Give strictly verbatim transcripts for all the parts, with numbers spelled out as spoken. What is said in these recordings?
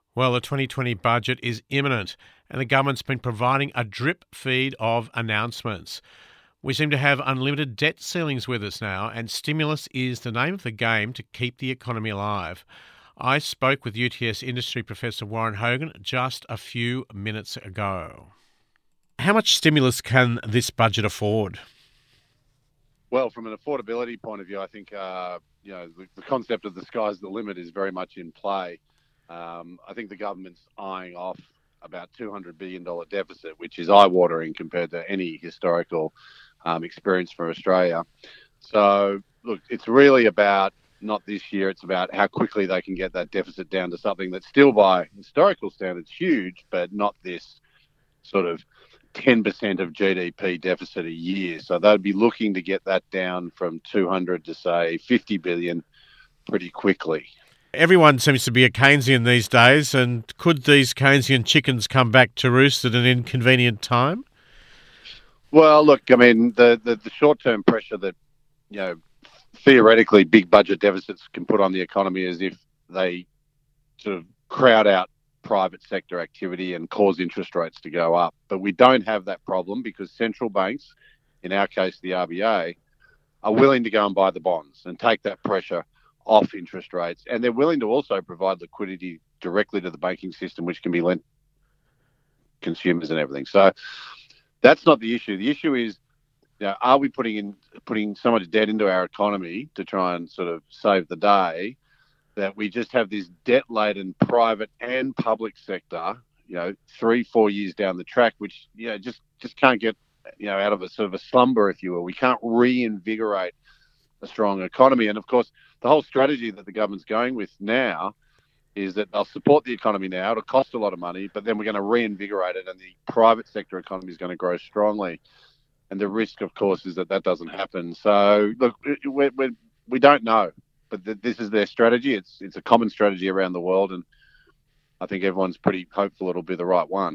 Well, the twenty twenty budget is imminent, and the government's been providing a drip feed of announcements. We seem to have unlimited debt ceilings with us now, and stimulus is the name of the game to keep the economy alive. I spoke with U T S industry professor Warren Hogan just a few minutes ago. How much stimulus can this budget afford? Well, from an affordability point of view, I think uh, you know the, the concept of the sky's the limit is very much in play. Um, I think the government's eyeing off about two hundred billion dollars deficit, which is eye-watering compared to any historical um, experience for Australia. So, look, it's really about not this year, it's about how quickly they can get that deficit down to something that's still by historical standards huge, but not this sort of ten percent of G D P deficit a year. So they'd be looking to get that down from two hundred to, say, fifty billion pretty quickly. Everyone seems to be a Keynesian these days, and could these Keynesian chickens come back to roost at an inconvenient time? Well, look, I mean, the, the, the short-term pressure that, you know, theoretically big budget deficits can put on the economy is if they sort of crowd out private sector activity and cause interest rates to go up. But we don't have that problem because central banks, in our case the R B A, are willing to go and buy the bonds and take that pressure off interest rates. And they're willing to also provide liquidity directly to the banking system, which can be lent to consumers and everything. So that's not the issue. The issue is, you know, are we putting in putting so much debt into our economy to try and sort of save the day that we just have this debt-laden private and public sector, you know, three, four years down the track, which, you know, just, just can't get, you know, out of a sort of a slumber, if you will. We can't reinvigorate a strong economy. And of course, the whole strategy that the government's going with now is that they'll support the economy now. It'll cost a lot of money, but then we're going to reinvigorate it and the private sector economy is going to grow strongly. And the risk, of course, is that that doesn't happen. So, look, we we we don't know, but th- this is their strategy. It's it's a common strategy around the world, and I think everyone's pretty hopeful it'll be the right one.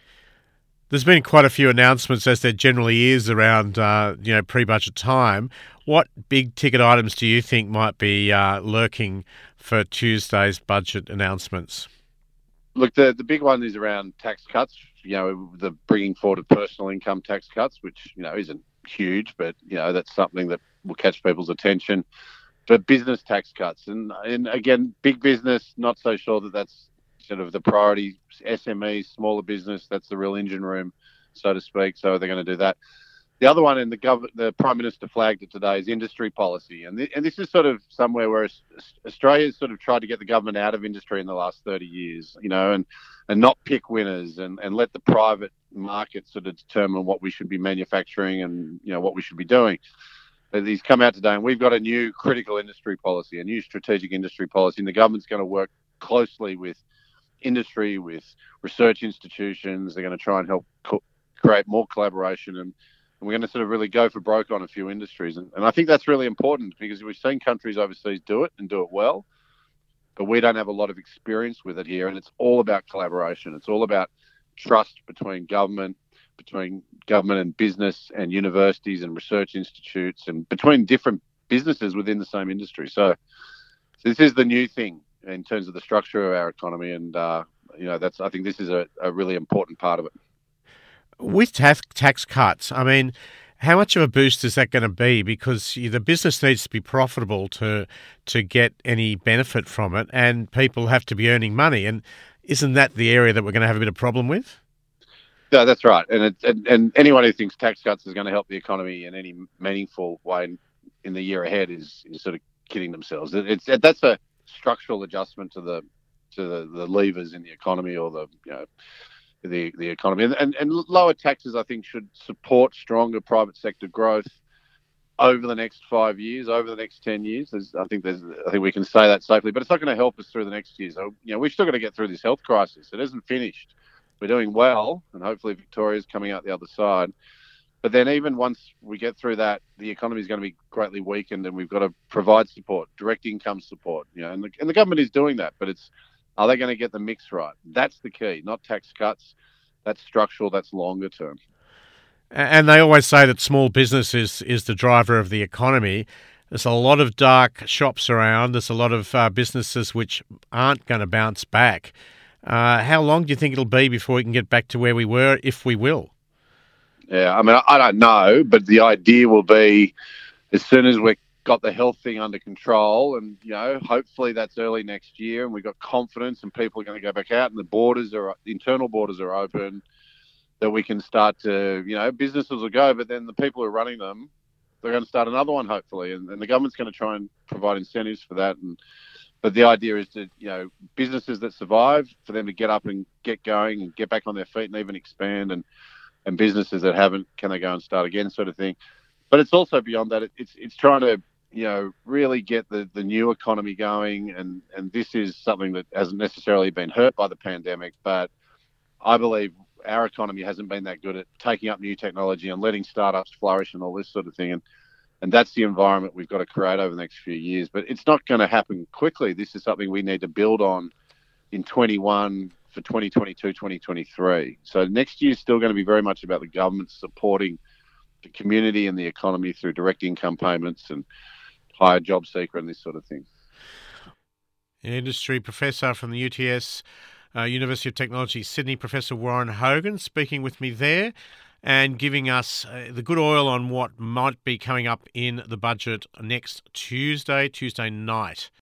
There's been quite a few announcements, as there generally is around, uh, you know, pre-budget time. What big ticket items do you think might be uh, lurking for Tuesday's budget announcements? Look, the the big one is around tax cuts. You know, the bringing forward of personal income tax cuts, which, you know, isn't huge, but, you know, that's something that will catch people's attention. But business tax cuts, and and again, big business, not so sure that that's sort of the priority. S M Es, smaller business, that's the real engine room, so to speak. So they're going to do that. The other one, and the gov- the Prime Minister flagged it today, is industry policy. And, th- and this is sort of somewhere where Australia's sort of tried to get the government out of industry in the last thirty years, you know, and, and not pick winners and, and let the private market sort of determine what we should be manufacturing and, you know, what we should be doing. But he's come out today and we've got a new critical industry policy, a new strategic industry policy, and the government's going to work closely with industry, with research institutions. They're going to try and help co- create more collaboration, and, and we're going to sort of really go for broke on a few industries. And, and I think that's really important because we've seen countries overseas do it and do it well, but we don't have a lot of experience with it here. And it's all about collaboration. It's all about trust between government, between government and business and universities and research institutes and between different businesses within the same industry. So, so this is the new thing in terms of the structure of our economy. And, uh, you know, that's, I think this is a, a really important part of it. With tax, tax cuts, I mean, how much of a boost is that going to be? Because the business needs to be profitable to to get any benefit from it, and people have to be earning money. And isn't that the area that we're going to have a bit of problem with? Yeah, that's right. And, it, and and anyone who thinks tax cuts is going to help the economy in any meaningful way in, in the year ahead is, is sort of kidding themselves. It, it's it, that's a structural adjustment to the to the, the levers in the economy, or the you know the the economy, and, and and lower taxes I think should support stronger private sector growth over the next five years, over the next ten years. There's, I think there's I think we can say that safely, but it's not going to help us through the next year. So you know we've still got to get through this health crisis. It isn't finished. We're doing well, and hopefully Victoria's coming out the other side. But then even once we get through that, the economy is going to be greatly weakened, and we've got to provide support, direct income support. You know, and the, and the government is doing that, but it's are they going to get the mix right? That's the key, not tax cuts. That's structural. That's longer term. And they always say that small business is, is the driver of the economy. There's a lot of dark shops around. There's a lot of uh, businesses which aren't going to bounce back. Uh, how long do you think it'll be before we can get back to where we were, if we will? Yeah, I mean, I, I don't know, but the idea will be as soon as we've got the health thing under control, and you know, hopefully that's early next year, and we've got confidence, and people are going to go back out, and the borders are the internal borders are open, that we can start to, you know, businesses will go, but then the people who are running them, they're going to start another one hopefully, and, and the government's going to try and provide incentives for that. And but the idea is that, you know, businesses that survive, for them to get up and get going and get back on their feet and even expand, and and businesses that haven't, can they go and start again, sort of thing. But it's also beyond that. It's it's trying to, you know, really get the, the new economy going, and, and this is something that hasn't necessarily been hurt by the pandemic, but I believe our economy hasn't been that good at taking up new technology and letting startups flourish and all this sort of thing. And and that's the environment we've got to create over the next few years. But it's not going to happen quickly. This is something we need to build on in twenty-one for twenty twenty-two, twenty twenty-three. So next year is still going to be very much about the government supporting the community and the economy through direct income payments and higher job seeker and this sort of thing. Industry professor from the U T S, uh, University of Technology, Sydney, Professor Warren Hogan, speaking with me there and giving us uh, the good oil on what might be coming up in the budget next Tuesday, Tuesday night.